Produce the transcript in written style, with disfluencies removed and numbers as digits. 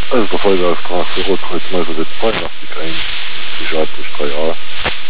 Ez a Fajdásztrák Rotkreuz Mezőzet Fajnasztik ein, és átmus Kajál.